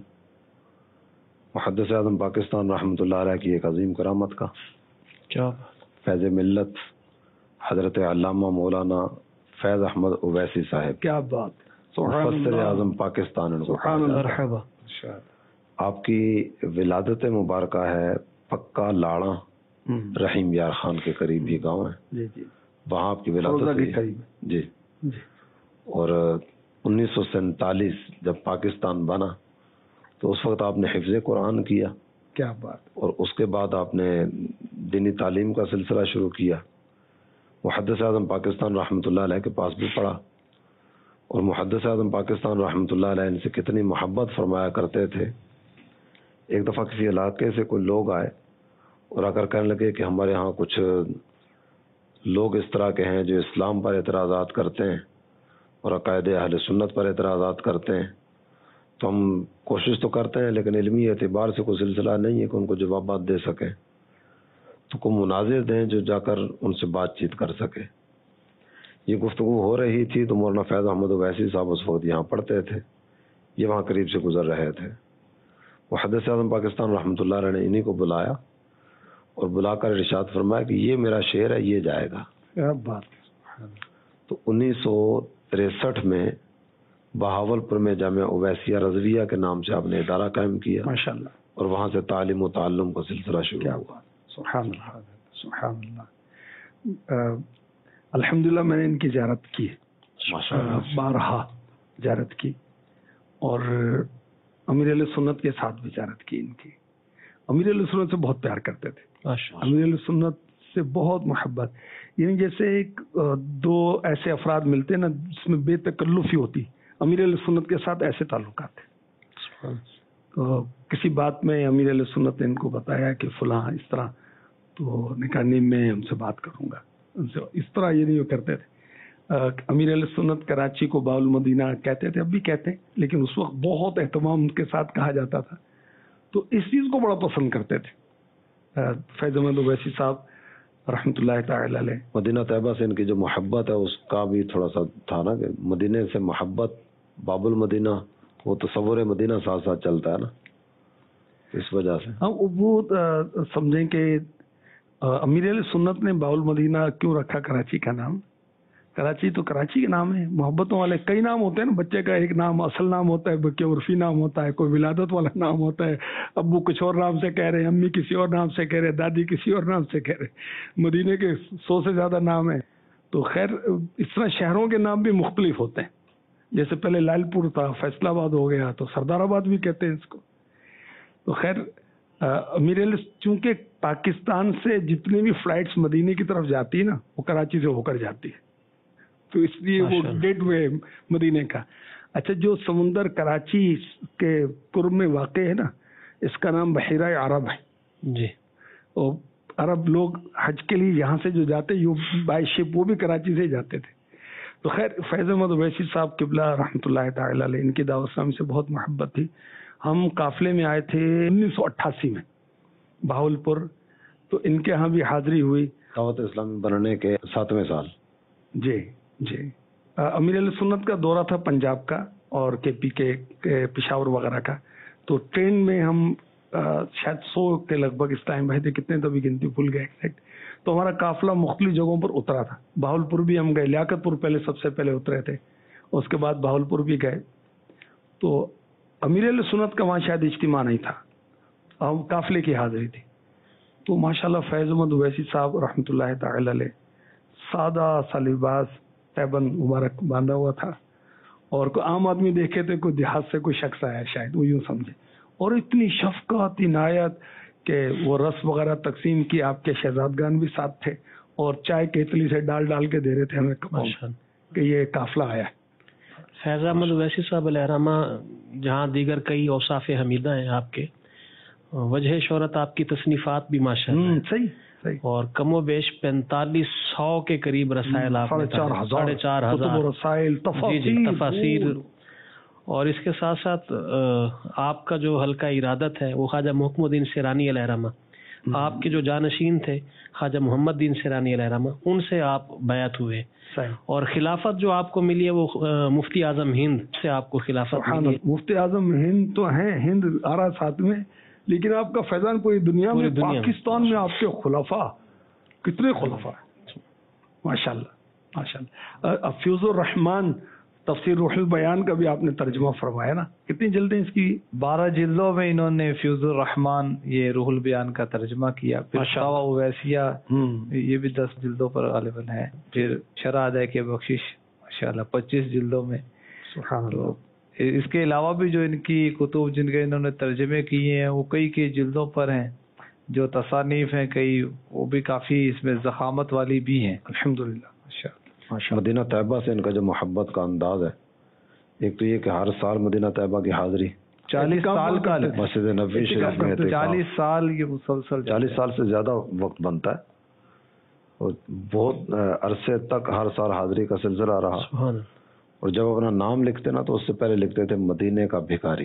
محدث اعظم پاکستان رحمۃ اللہ علیہ کی ایک عظیم کرامت کا, کیا فیض ملت حضرت علامہ مولانا فیض احمد اویسی صاحب. کیا بات, مفسر اعظم پاکستان. سبحان اللہ. مرحبا. آپ کی ولادت مبارکہ ہے پکا لاڑا رحیم یار خان کے قریب یہ گاؤں ہے. جی جی. وہاں آپ کی ولادت ہوئی. جی جی. اور انیس سو سینتالیس جب پاکستان بنا تو اس وقت آپ نے حفظ قرآن کیا. کیا بات. اور اس کے بعد آپ نے دینی تعلیم کا سلسلہ شروع کیا. محدث اعظم پاکستان رحمۃ اللہ علیہ کے پاس بھی پڑھا, اور محدث اعظم پاکستان رحمۃ اللہ علیہ ان سے کتنی محبت فرمایا کرتے تھے. ایک دفعہ کسی علاقے سے کوئی لوگ آئے اور آ کر کہنے لگے کہ ہمارے ہاں کچھ لوگ اس طرح کے ہیں جو اسلام پر اعتراضات کرتے ہیں اور عقائد اہل سنت پر اعتراضات کرتے ہیں, تو ہم کوشش تو کرتے ہیں لیکن علمی اعتبار سے کوئی سلسلہ نہیں ہے کہ ان کو جوابات دے سکیں, تو کوئی مناظر دیں جو جا کر ان سے بات چیت کر سکے. یہ گفتگو ہو رہی تھی تو مولانا فیض احمد اویسی صاحب اس وقت یہاں پڑھتے تھے, یہ وہاں قریب سے گزر رہے تھے. محدث اعظم پاکستان رحمۃ اللہ علیہ نے انہی کو بلایا اور بلا کر ارشاد فرمایا کہ یہ میرا شعر ہے, یہ جائے گا. کیا بات. تو انیس سو تریسٹھ میں بہاول پور میں جامعہ اویسیہ رضویہ کے نام سے آپ نے ادارہ قائم کیا ماشاء اللہ. اور وہاں سے تعلیم و تعلم کا سلسلہ شروع کیا ہوا. ہوا. سبحان اللہ سبحان اللہ. الحمدللہ میں نے ان کی زیارت کی ہے ماشاءاللہ. بارہا زیارت کی اور امیر علیہ سنت کے ساتھ بھی زیارت کی ان کی. امیر علیہ سنت سے بہت پیار کرتے تھے. امیر علیہ سنت سے بہت محبت. یعنی جیسے ایک دو ایسے افراد ملتے ہیں نا جس میں بے تکلفی ہوتی, امیر علیہ سنت کے ساتھ ایسے تعلقات تھے. تو کسی بات میں امیر علیہ سنت نے ان کو بتایا کہ فلاں اس طرح, تو نے کہا نہیں میں ان سے بات کروں گا. ان سے اس طرح یہ نہیں وہ کرتے تھے. امیر علیہ سنت کراچی کو باول مدینہ کہتے تھے, اب بھی کہتے ہیں, لیکن اس وقت بہت اہتمام ان کے ساتھ کہا جاتا تھا. تو اس چیز کو بڑا پسند کرتے تھے. فیض احمد اویسی صاحب رحمۃ اللہ تعالی علیہ. مدینہ طیبہ سے ان کی جو محبت ہے اس کا بھی تھوڑا سا تھا نا کہ مدینے سے محبت, باب المدینہ, وہ تصور مدینہ ساتھ ساتھ چلتا ہے نا, اس وجہ سے. ہاں وہ سمجھیں کہ امیر علیہ سنت نے باب المدینہ کیوں رکھا کراچی کا نام. کراچی تو کراچی کا نام ہے. محبتوں والے کئی نام ہوتے ہیں نا, بچے کا ایک نام اصل نام ہوتا ہے, بلکہ عرفی نام ہوتا ہے, کوئی ولادت والا نام ہوتا ہے, ابو کچھ اور نام سے کہہ رہے ہیں, امی کسی اور نام سے کہہ رہے ہیں, دادی کسی اور نام سے کہہ رہے ہیں. مدینے کے سو سے زیادہ نام ہیں. تو خیر اس طرح شہروں کے نام بھی مختلف ہوتے ہیں. جیسے پہلے لال پور تھا, فیصل آباد ہو گیا, تو سردار آباد بھی کہتے ہیں اس کو. تو خیر امیر علیہ چونکہ پاکستان سے جتنی بھی فلائٹس مدینے کی طرف جاتی ہے نا وہ کراچی سے ہو کر جاتی ہے, تو اس لیے وہ گیٹ وے مدینے کا. اچھا, جو سمندر کراچی کے قرب میں واقع ہے نا, اس کا نام بحیرہ عرب ہے جی. اور عرب لوگ حج کے لیے یہاں سے جو جاتے بائی شپ وہ بھی کراچی سے ہی جاتے تھے. تو خیر فیض احمد اویسی صاحب قبلہ رحمۃ اللہ تعالی علیہ, ان کی دعوت اسلامی سے بہت محبت تھی. ہم قافلے میں آئے تھے انیس سو اٹھاسی میں بہاول پور, تو ان کے ہاں بھی حاضری ہوئی. دعوت اسلامی بننے کے ساتویں سال. جی جی. امیر علیہ سنت کا دورہ تھا پنجاب کا اور کے پی کے پشاور وغیرہ کا. تو ٹرین میں ہم شاید سو کے لگ بھگ اس ٹائم بھائی تھے, کتنے تبھی گنتی بھول گئے ایگزیکٹ. تو ہمارا قافلہ مختلف جگہوں پر اترا تھا. بہاول پور بھی ہم گئے, لیاقت پور پہلے سب سے پہلے اترے تھے, اس کے بعد بہاول پور بھی گئے. تو امیر علیہ سنت کا وہاں شاید اجتماع نہیں تھا, ہم قافلے کی حاضری تھی. تو ماشاءاللہ فیض احمد اویسی صاحب رحمۃ اللہ تعالی علیہ سادہ سا لباس تیبند مبارک باندھا ہوا تھا, اور کوئی عام آدمی دیکھے تو کوئی دیہات سے کوئی شخص آیا شاید, وہ یوں سمجھے. اور اتنی شفقت عنایت کہ وہ رس وغیرہ تقسیم کی, آپ کے شہزادگان بھی ساتھ تھے, اور چائے کیتلی سے ڈال ڈال کے دے رہے تھے ہمیں کہ یہ قافلہ آیا ہے. فیض احمد اویسی صاحب علیہ رحمہ جہاں دیگر کئی اوصاف حمیدہ ہیں آپ کے, وجہ شہرت آپ کی تصنیفات بھی ماشاءاللہ صحیح صحیح, اور کم و بیش پینتالیس سو کے قریب رسائل آپ نے, ساڑھے چار ہزار رسائل, تفاسیر. اور اس کے ساتھ ساتھ آپ کا جو حلقہ ارادت ہے وہ خواجہ محکم الدین سیرانی علیہ رحمہ, آپ کے جو جانشین تھے خواجہ محمد دین سیرانی علیہ رحمہ, ان سے آپ بیعت ہوئے. اور خلافت جو آپ کو ملی ہے وہ مفتی اعظم ہند سے آپ کو خلافت ملی ہے. مفتی اعظم ہند تو ہیں, ہند آ رہا ساتھ میں, لیکن آپ کا فیضان پوری دنیا میں, پاکستان میں آپ کے خلفاء کتنے خلفاء ہیں ماشاءاللہ ماشاءاللہ. فیوز الرحمان تفسیر روح البیان کا بھی آپ نے ترجمہ فرمایا نا, کتنی جلدیں اس کی؟ بارہ جلدوں میں انہوں نے فیوز الرحمان یہ روح البیان کا ترجمہ کیا. پھر فتاوی اویسیہ یہ بھی دس جلدوں پر غالباً ہے. پھر شرح ادائے کے بخشش ماشاءاللہ پچیس جلدوں میں. سبحان اللہ. اس کے علاوہ بھی جو ان کی کتب جن کے انہوں نے ترجمے کیے ہیں وہ کئی کئی جلدوں پر ہیں. جو تصانیف ہیں کئی وہ بھی کافی اس میں ضخامت والی بھی ہیں الحمدللہ. مدینہ طیبہ سے ان کا جو محبت کا انداز ہے, ایک تو یہ کہ ہر سال مدینہ طیبہ کی حاضری, چالیس سال کا مسجد نبوی شریف میں چالیس سال یہ مسلسل چالیس سال سے زیادہ وقت بنتا ہے, اور بہت عرصے تک ہر سال حاضری کا سلسلہ رہا. اور جب اپنا نام لکھتے نا تو اس سے پہلے لکھتے تھے مدینے کا بھکاری.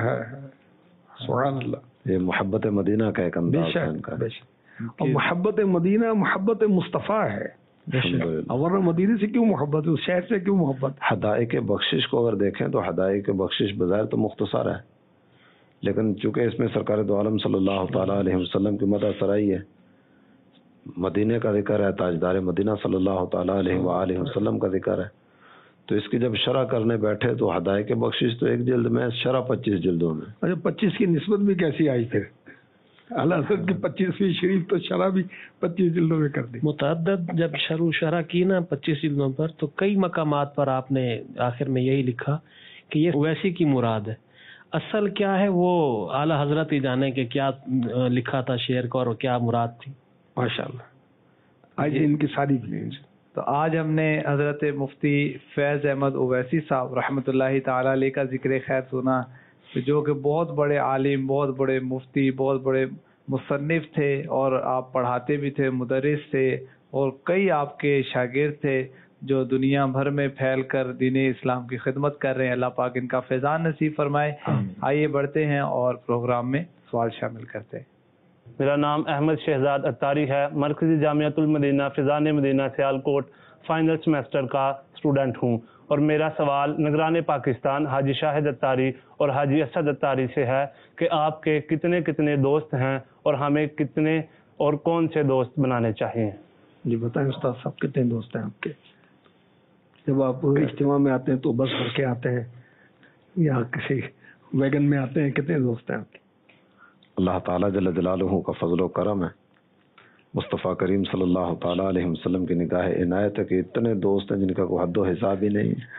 سبحان اللہ. یہ محبت مدینہ کا ایک انداز ہے ان کا. اور محبت مدینہ محبت مصطفیٰ ہے. ورنہ مدینے سے کیوں محبت ہے, اس شہر سے کیوں محبت؟ ہدایق بخشش کو اگر دیکھیں تو ہدایق بخشش بظاہر تو مختصر ہے, لیکن چونکہ اس میں سرکار دو عالم صلی اللہ تعالیٰ علیہ وسلم کی مدح سرائی ہے, مدینے کا ذکر ہے, تاجدار مدینہ صلی اللہ تعالیٰ علیہ وآلہ وسلم کا ذکر ہے, تو اس کی جب شرح کرنے بیٹھے تو ہدایت بخشش تو ایک جلد میں، شرح پچیس جلدوں میں. اچھا پچیس کی نسبت بھی کیسی آئی پھر؟ اعلیٰ حضرت کی پچیسویں شریف تو شرح بھی پچیس جلدوں میں کر دی. متعدد جب شروع شرح کی نا پچیس جلدوں پر، تو کئی مقامات پر آپ نے آخر میں یہی لکھا کہ یہ ویسی کی مراد ہے. اصل کیا ہے وہ اعلیٰ حضرت ہی جانے کہ کیا لکھا تھا شعر کو اور کیا مراد تھی. ماشاءاللہ. آج ان کی ساری تو آج ہم نے حضرت مفتی فیض احمد اویسی صاحب رحمۃ اللہ تعالی علیہ کا ذکر خیر سنا، جو کہ بہت بڑے عالم، بہت بڑے مفتی، بہت بڑے مصنف تھے، اور آپ پڑھاتے بھی تھے، مدرس تھے، اور کئی آپ کے شاگرد تھے جو دنیا بھر میں پھیل کر دین اسلام کی خدمت کر رہے ہیں. اللہ پاک ان کا فیضان نصیب فرمائے. آئیے بڑھتے ہیں اور پروگرام میں سوال شامل کرتے ہیں. میرا نام احمد شہزاد اتاری ہے، مرکزی جامعۃ المدینہ فیضان مدینہ سیالکوٹ فائنل سیمسٹر کا اسٹوڈنٹ ہوں، اور میرا سوال نگران پاکستان حاجی شاہد اتاری اور حاجی اسد اتاری سے ہے کہ آپ کے کتنے کتنے دوست ہیں اور ہمیں کتنے اور کون سے دوست بنانے چاہیے. جی بتائیں استاد صاحب، کتنے دوست ہیں آپ کے؟ جب آپ اجتماع میں آتے ہیں تو بس بھر کے آتے ہیں یا کسی ویگن میں آتے ہیں؟ کتنے دوست ہیں آپ کے؟ اللہ تعالیٰ جل جلالہ کا فضل و کرم ہے، مصطفیٰ کریم صلی اللہ تعالیٰ علیہ وسلم کی نگاہ عنایت ہے کہ اتنے دوست ہیں جن کا کوئی حد و حساب ہی نہیں ہے،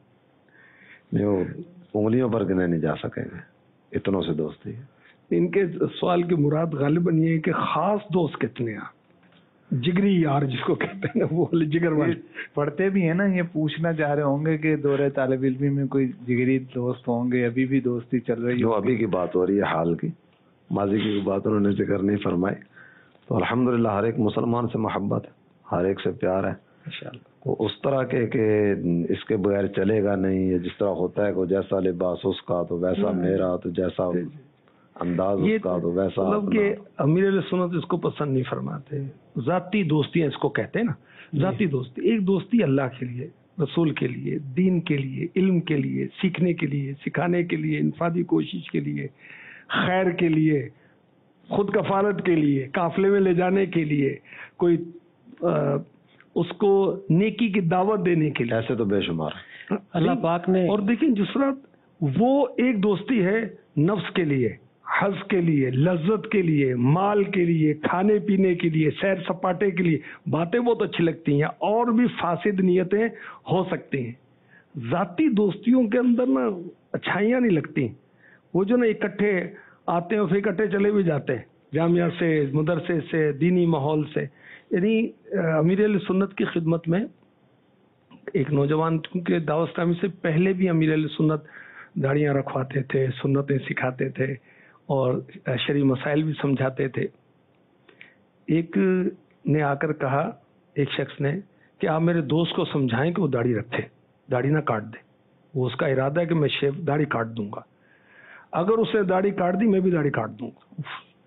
جو انگلیوں پر گنے نہیں جا سکیں گے، اتنوں سے دوستی ہے. ان کے سوال کی مراد غالباً یہ ہے کہ خاص دوست کتنے ہیں؟ جگری یار جس کو کہتے ہیں نا، وہ جگر والے پڑھتے بھی ہیں نا، یہ پوچھنا چاہ رہے ہوں گے کہ دورے طالب علمی میں کوئی جگری دوست ہوں گے، ابھی بھی دوستی چل رہی ہے. جو ابھی کی بات ہو رہی ہے، حال کی، ماضی کی بات انہوں نے ذکر نہیں فرمائی. تو الحمدللہ ہر ایک مسلمان سے محبت ہے، ہر ایک سے پیار ہے. وہ اس طرح کے کہ اس کے بغیر چلے گا نہیں، یہ جس طرح ہوتا ہے کہ جیسا لباس اس کا تو ویسا میرا، تو جیسا انداز اس کا تو ویسا. مطلب کہ امیر علیہ سنت اس کو پسند نہیں فرماتے. ذاتی دوستیاں اس کو کہتے ہیں نا، ذاتی دوستی. ایک دوستی اللہ کے لیے، رسول کے لیے، دین کے لیے، علم کے لیے، سیکھنے کے لیے، سکھانے کے لیے، انفرادی کوشش کے لیے، خیر کے لیے، خود کفالت کے لیے، قافلے میں لے جانے کے لیے، کوئی اس کو نیکی کی دعوت دینے کے لیے. ایسے تو بے شمار اللہ پاک نے. اور دیکھیں جس طرح وہ ایک دوستی ہے نفس کے لیے، حظ کے لیے، لذت کے لیے، مال کے لیے، کھانے پینے کے لیے، سیر سپاٹے کے لیے، باتیں بہت اچھی لگتی ہیں، اور بھی فاسد نیتیں ہو سکتی ہیں. ذاتی دوستیوں کے اندر نا اچھائیاں نہیں لگتی. وہ جو نا اکٹھے آتے ہیں اور پھر اکٹھے چلے بھی جاتے ہیں، جامعہ سے، مدرسے سے، دینی ماحول سے. یعنی امیر علیہ سنت کی خدمت میں ایک نوجوان کے دعوت اسلامی سے پہلے بھی امیر علیہ سنت داڑیاں رکھواتے تھے، سنتیں سکھاتے تھے اور شرعی مسائل بھی سمجھاتے تھے. ایک نے آ کر کہا، ایک شخص نے، کہ آپ میرے دوست کو سمجھائیں کہ وہ داڑھی رکھے، داڑھی نہ کاٹ دے. وہ اس کا ارادہ ہے کہ میں شیو داڑھی کاٹ دوں گا. اگر اسے داڑھی کاٹ دی میں بھی داڑھی کاٹ دوں گا.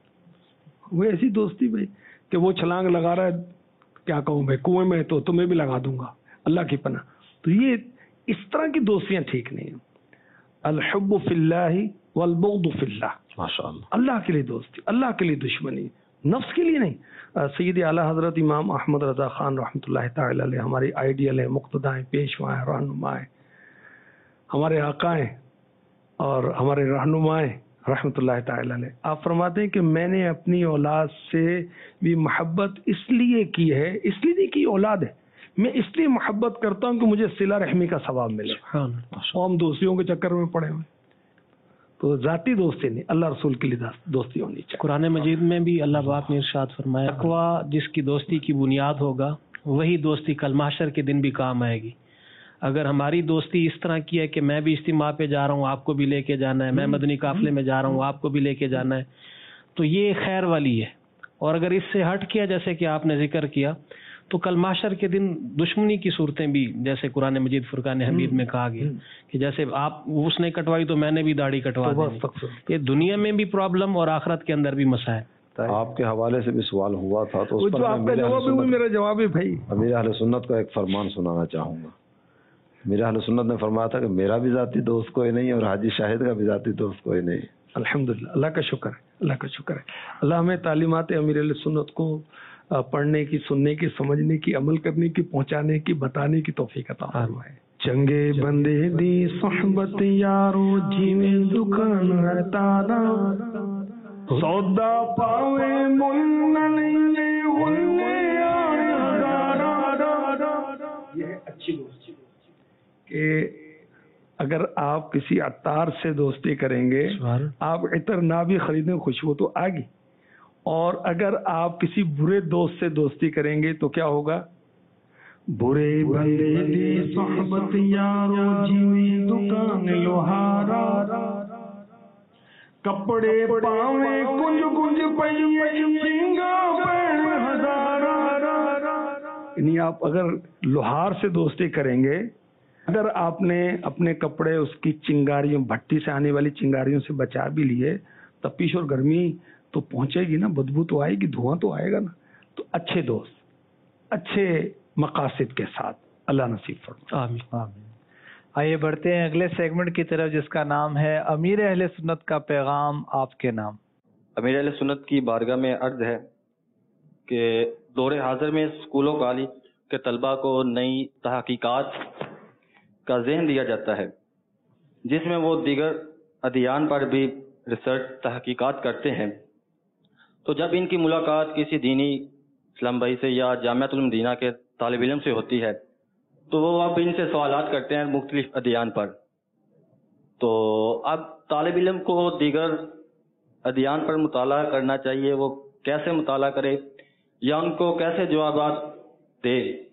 وہ ایسی دوستی بھائی کہ وہ چھلانگ لگا رہا ہے، کیا کہوں میں، کنویں میں تو تمہیں بھی لگا دوں گا، اللہ کی پناہ. تو یہ اس طرح کی دوستیاں ٹھیک نہیں ہیں. الحب فی اللہ والبغض فی اللہ. ماشاءاللہ. اللہ کے لیے دوستی، اللہ کے لیے دشمنی، نفس کے لیے نہیں. سید اعلیٰ حضرت امام احمد رضا خان رحمۃ اللہ تعالی علیہ ہمارے آئیڈیل ہیں، مقتدیٰ ہیں، پیشوا ہیں، رہنما ہیں، ہمارے آقا ہیں اور ہمارے رہنما ہیں رحمۃ اللہ تعالی علیہ. آپ فرماتے ہیں کہ میں نے اپنی اولاد سے بھی محبت اس لیے کی ہے، اس لیے نہیں کی اولاد ہے، میں اس لیے محبت کرتا ہوں کہ مجھے صلہ رحمی کا ثواب ملے. ہم دوستیوں کے چکر میں پڑے ہوئے. تو ذاتی دوستی نہیں، اللہ رسول کے لیے دوستی ہونی چاہیے. قرآن مجید میں بھی اللہ پاک نے ارشاد فرمایا، تقویٰ جس کی دوستی کی بنیاد ہوگا وہی دوستی کل محشر کے دن بھی کام آئے گی. اگر ہماری دوستی اس طرح کی ہے کہ میں بھی اجتماع پہ جا رہا ہوں، آپ کو بھی لے کے جانا ہے، میں مدنی قافلے میں جا رہا ہوں، آپ کو بھی لے کے جانا ہے، تو یہ خیر والی ہے. اور اگر اس سے ہٹ کیا، جیسے کہ آپ نے ذکر کیا، تو کل محشر کے دن دشمنی کی صورتیں بھی، جیسے قرآن مجید فرقان حمید میں کہا گیا کہ جیسے آپ اس نے کٹوائی تو میں نے بھی داڑھی کٹوا دی. یہ دنیا میں بھی پرابلم اور آخرت کے اندر بھی مسائل. آپ کے حوالے سے بھی سوال ہوا تھا تو اس پر آپ کا جواب ہے، وہ میرا جواب ہے بھائی. امیر اہل سنت کا ایک فرمان سنانا چاہوں گا. میرا اہل سنت نے فرمایا تھا کہ میرا بھی ذاتی دوست کوئی نہیں اور حاجی شاہد کا بھی ذاتی دوست کوئی نہیں. الحمدللہ، اللہ کا شکر ہے، اللہ کا شکر ہے. اللہ ہمیں تعلیمات امیر علیہ سنت کو پڑھنے کی، سننے کی، سمجھنے کی، عمل کرنے کی، پہنچانے کی، بتانے کی توفیق عطا فرمائے. چنگے بندے دی صحبت یارو جیویں دکان ہے تارا سودا پاوے مل نہیں ہونے یہ اچھی دوستی کہ اگر آپ کسی عطار سے دوستی کریں گے آپ عطر نہ بھی خریدیں خوشبو تو آگی، اور اگر آپ کسی برے دوست سے دوستی کریں گے تو کیا ہوگا؟ برے بندے دی صحبت یارو جیویں دکان لوہارا کپڑے پاویں کنج کنج پئیے چنگا پین ہزارا، یعنی آپ اگر لوہار سے دوستی کریں گے، اگر آپ نے اپنے کپڑے اس کی چنگاریوں بھٹی سے آنے والی چنگاریوں سے بچا بھی لیے، تپش اور گرمی تو پہنچے گی نا، بدبو تو آئے گی، دھواں تو آئے گا نا. تو اچھے دوست اچھے مقاصد کے ساتھ اللہ نصیب فرمائے. آمین آمین. آئیے بڑھتے ہیں اگلے سیگمنٹ کی طرف جس کا نام ہے امیر اہل سنت کا پیغام آپ کے نام. امیر اہل سنت کی بارگاہ میں عرض ہے کہ دور حاضر میں اسکولوں کالج کے طلباء کو نئی تحقیقات کا ذہن دیا جاتا ہے جس میں وہ دیگر ادیان پر بھی ریسرچ تحقیقات کرتے ہیں. تو جب ان کی ملاقات کسی دینی اسلام بھائی سے یا جامعۃ المدینہ کے طالب علم سے ہوتی ہے تو وہ اب ان سے سوالات کرتے ہیں مختلف ادیان پر. تو اب طالب علم کو دیگر ادیان پر مطالعہ کرنا چاہیے، وہ کیسے مطالعہ کرے یا ان کو کیسے جوابات دے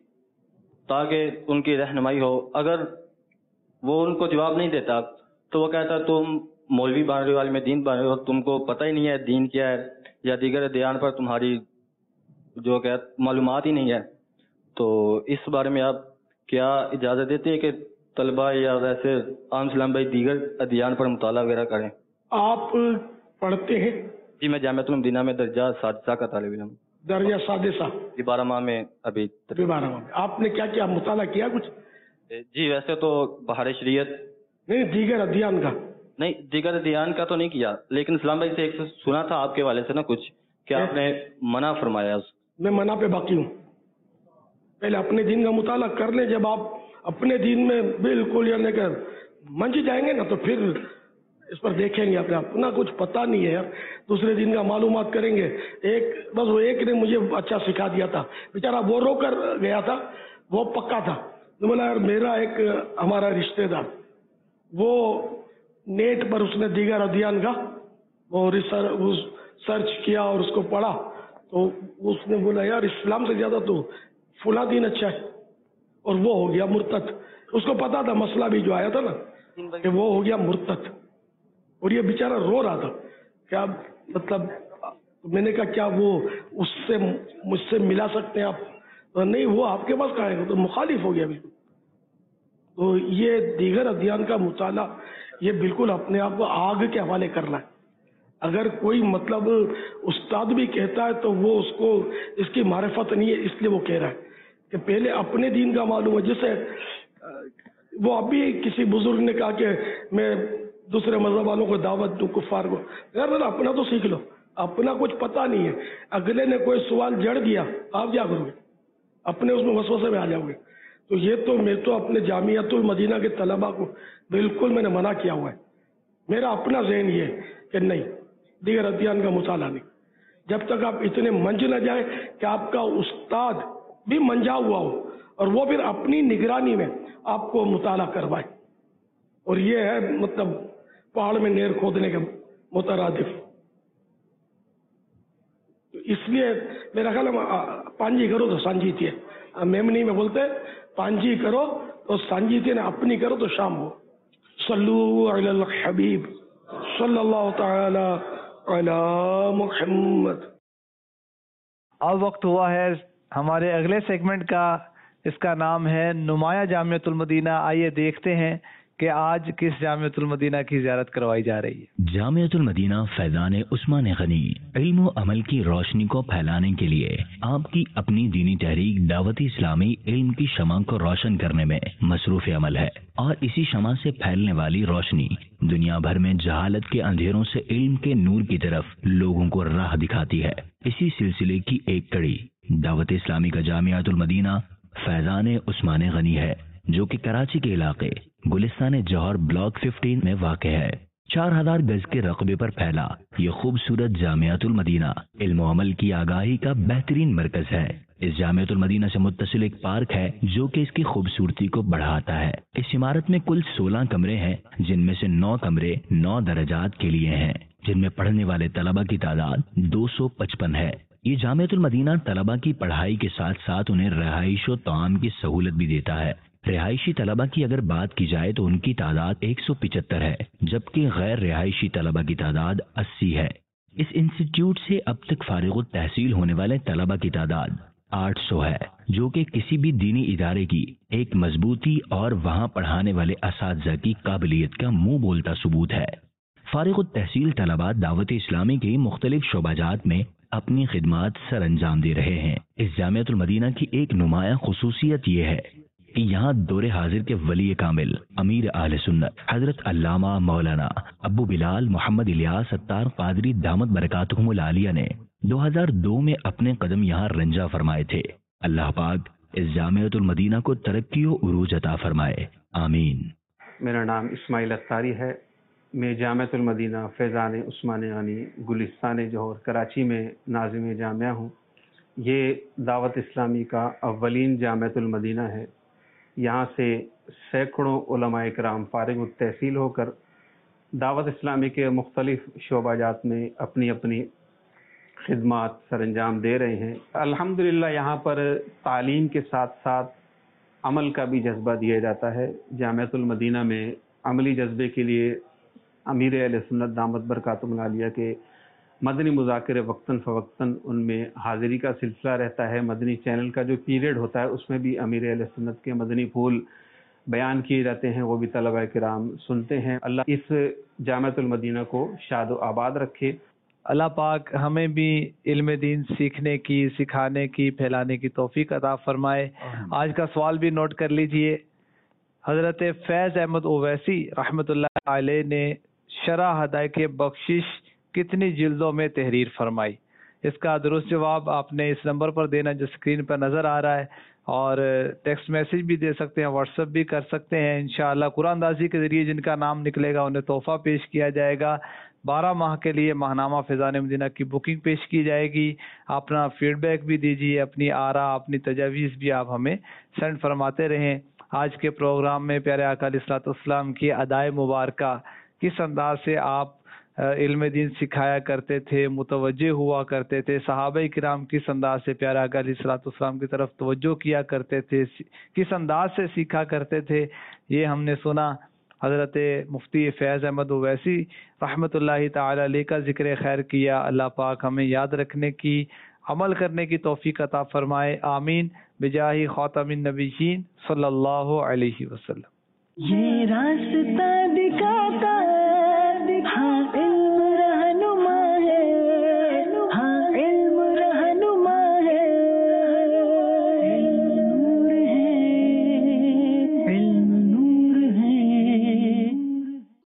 تاکہ ان کی رہنمائی ہو. اگر وہ ان کو جواب نہیں دیتا تو وہ کہتا تم مولوی بن رہے ہو، عالم دین بن رہے ہو، تم کو پتہ ہی نہیں ہے دین کیا ہے یا دیگر ادیان پر تمہاری جو کہ معلومات ہی نہیں ہے. تو اس بارے میں آپ کیا اجازت دیتے ہیں کہ طلباء یا ویسے عام اسلام بھائی دیگر ادیان پر مطالعہ وغیرہ کریں؟ آپ پڑھتے ہیں؟ جی میں جامعۃ المدینہ میں درجہ سادسہ کا طالب علم. درجہ سادسہ؟ جی بارہ ماہ میں ابھی. بارہ ماہ میں آپ نے کیا کیا مطالعہ کیا کچھ؟ جی ویسے تو بہار شریعت نہیں، دیگر ادیان کا نہیں، دیگر ادیان کا تو نہیں کیا، لیکن اسلام بھائی سے ایک سنا تھا آپ کے والے سے نا کچھ کہ آپ نے منع فرمایا. میں منع پہ باقی ہوں. پہلے اپنے دین کا مطالعہ کر لیں. جب آپ اپنے دین میں بالکل یعنی کہ منج جائیں گے نا تو پھر اس پر دیکھیں گے. اپنے اپنا کچھ پتہ نہیں ہے یار، دوسرے دین کا معلومات کریں گے. ایک بس وہ ایک نے مجھے اچھا سکھا دیا تھا، بیچارہ وہ رو کر گیا تھا، وہ پکا تھا. تو بولا یار میرا ایک ہمارا رشتہ دار وہ نیٹ پر اس نے دیگر ادیان کا وہ ریسرچ سرچ کیا اور اس کو پڑھا تو اس نے بولا یار اسلام سے زیادہ تو فلاں دین اچھا ہے، اور وہ ہو گیا مرتد. اس کو پتا تھا مسئلہ بھی جو آیا تھا نا کہ وہ ہو گیا مرتد، اور یہ بیچارہ رو رہا تھا. کیا مطلب میں نے کہا کیا وہ اس سے مجھ سے ملا سکتے ہیں آپ؟ نہیں، وہ آپ کے پاس کہاں ہے، تو مخالف ہو گیا بالکل. تو یہ دیگر ادیان کا مطالعہ یہ بالکل اپنے آپ کو آگ کے حوالے کرنا ہے. اگر کوئی مطلب استاد بھی کہتا ہے تو وہ اس کو اس کی معرفت نہیں ہے، اس لیے وہ کہہ رہا ہے کہ پہلے اپنے دین کا معلوم ہے. جسے وہ ابھی کسی بزرگ نے کہا کہ میں دوسرے مذہب والوں کو دعوت دوں، کفار کو. یار اپنا تو سیکھ لو، اپنا کچھ پتہ نہیں ہے. اگلے نے کوئی سوال جڑ دیا آپ کیا کرو گے؟ اپنے اس میں وسوسے میں آ جاؤ گے. تو یہ تو میں تو اپنے جامعۃ المدینہ کے طلباء کو بالکل میں نے منع کیا ہوا ہے. میرا اپنا ذہن یہ ہے کہ نہیں، دیگر ادیان کا مطالعہ نہیں جب تک آپ اتنے منج نہ جائیں کہ آپ کا استاد بھی منجا ہوا ہو اور وہ پھر اپنی نگرانی میں آپ کو مطالعہ کروائے. اور یہ ہے مطلب پہاڑ میں نیر کھودنے کے مترادف. اس لیے میرا خیال ہے پانجی کرو تو سانجیتی ہے، میمنی میں بولتے پانجی کرو تو سانجیتی نے اپنی کرو تو شام ہو. صلو علی الحبیب صلی اللہ تعالی علی محمد. اب وقت ہوا ہے ہمارے اگلے سیگمنٹ کا، اس کا نام ہے نمایاں جامعۃ المدینہ. آئیے دیکھتے ہیں کہ آج کس جامعۃ المدینہ کی زیارت کروائی جا رہی ہے. جامعۃ المدینہ فیضان عثمان غنی علم و عمل کی روشنی کو پھیلانے کے لیے آپ کی اپنی دینی تحریک دعوت اسلامی علم کی شمع کو روشن کرنے میں مصروف عمل ہے، اور اسی شمع سے پھیلنے والی روشنی دنیا بھر میں جہالت کے اندھیروں سے علم کے نور کی طرف لوگوں کو راہ دکھاتی ہے. اسی سلسلے کی ایک کڑی دعوت اسلامی کا جامعۃ المدینہ فیضان عثمان غنی ہے. جو کہ کراچی کے علاقے گلستان جوہر بلاک ففٹین میں واقع ہے۔ چار ہزار گز کے رقبے پر پھیلا یہ خوبصورت جامعۃ المدینہ علم و عمل کی آگاہی کا بہترین مرکز ہے۔ اس جامعۃ المدینہ سے متصل ایک پارک ہے جو کہ اس کی خوبصورتی کو بڑھاتا ہے۔ اس عمارت میں کل سولہ کمرے ہیں، جن میں سے نو کمرے نو درجات کے لیے ہیں، جن میں پڑھنے والے طلبہ کی تعداد دو سو پچپن ہے۔ یہ جامعۃ المدینہ طلبہ کی پڑھائی کے ساتھ ساتھ انہیں رہائش و طعام کی سہولت بھی دیتا ہے۔ رہائشی طلبہ کی اگر بات کی جائے تو ان کی تعداد ایک سو پچہتر ہے، جبکہ غیر رہائشی طلبہ کی تعداد اسی ہے۔ اس انسٹیٹیوٹ سے اب تک فارغ التحصیل ہونے والے طلبہ کی تعداد آٹھ سو ہے، جو کہ کسی بھی دینی ادارے کی ایک مضبوطی اور وہاں پڑھانے والے اساتذہ کی قابلیت کا منہ بولتا ثبوت ہے۔ فارغ التحصیل طلبہ دعوت اسلامی کے مختلف شعبہ جات میں اپنی خدمات سر انجام دے رہے ہیں۔ اس جامعۃ المدینہ کی ایک نمایاں خصوصیت یہ ہے کہ یہاں دور حاضر کے ولی کامل امیر اہل سنت حضرت علامہ مولانا ابو بلال محمد الیاس ستار قادری دامت برکاتہم العالیہ نے دو ہزار دو میں اپنے قدم یہاں رنجا فرمائے تھے۔ اللہ پاک اس جامعۃ المدینہ کو ترقی و عروج عطا فرمائے، آمین۔ میرا نام اسماعیل اتاری ہے، میں جامعۃ المدینہ فیضان عثمان غنی گلستان جوہر کراچی میں ناظم جامعہ ہوں۔ یہ دعوت اسلامی کا اولین جامعۃ المدینہ ہے۔ یہاں سے سینکڑوں علماء کرام فارغ التحصیل ہو کر دعوت اسلامی کے مختلف شعبہ جات میں اپنی اپنی خدمات سر انجام دے رہے ہیں۔ الحمدللہ یہاں پر تعلیم کے ساتھ ساتھ عمل کا بھی جذبہ دیا جاتا ہے۔ جامعۃ المدینہ میں عملی جذبے کے لیے امیر اہل سنت دامت برکاتہم العالیہ کے مدنی مذاکرے وقتاً فوقتاً ان میں حاضری کا سلسلہ رہتا ہے۔ مدنی چینل کا جو پیریڈ ہوتا ہے اس میں بھی امیر اہل سنت کے مدنی پھول بیان کیے جاتے ہیں، وہ بھی طلبہ کرام سنتے ہیں۔ اللہ اس جامعۃ المدینہ کو شاد و آباد رکھے۔ اللہ پاک ہمیں بھی علم دین سیکھنے کی، سکھانے کی، پھیلانے کی توفیق عطا فرمائے۔ آج کا سوال بھی نوٹ کر لیجئے۔ حضرت فیض احمد اویسی رحمۃ اللہ علیہ نے شرح ہدایت بخشش کتنی جلدوں میں تحریر فرمائی؟ اس کا درست جواب آپ نے اس نمبر پر دینا جو اسکرین پر نظر آ رہا ہے، اور ٹیکسٹ میسج بھی دے سکتے ہیں، واٹس ایپ بھی کر سکتے ہیں۔ انشاءاللہ قرآن اندازی کے ذریعے جن کا نام نکلے گا انہیں تحفہ پیش کیا جائے گا۔ بارہ ماہ کے لیے ماہنامہ فیضان مدینہ کی بکنگ پیش کی جائے گی۔ اپنا فیڈ بیک بھی دیجیے، اپنی آراء، اپنی تجاویز بھی آپ ہمیں سینڈ فرماتے رہیں۔ آج کے پروگرام میں پیارے آقا علیہ الصلوۃ والسلام کی ادائے مبارکہ کس انداز سے آپ علم دین سکھایا کرتے تھے، متوجہ ہوا کرتے تھے، صحابہ کرام کس انداز سے پیارے آقا علیہ الصلوۃ والسلام کی طرف توجہ کیا کرتے تھے، کس انداز سے سیکھا کرتے تھے، یہ ہم نے سنا۔ حضرت مفتی فیض احمد اویسی رحمۃ اللہ تعالی علیہ کا ذکر خیر کیا۔ اللہ پاک ہمیں یاد رکھنے کی، عمل کرنے کی توفیق عطا فرمائے، آمین، بجاہ خاتم النبیین صلی اللہ علیہ وسلم۔ یہ راستہ دکھاتا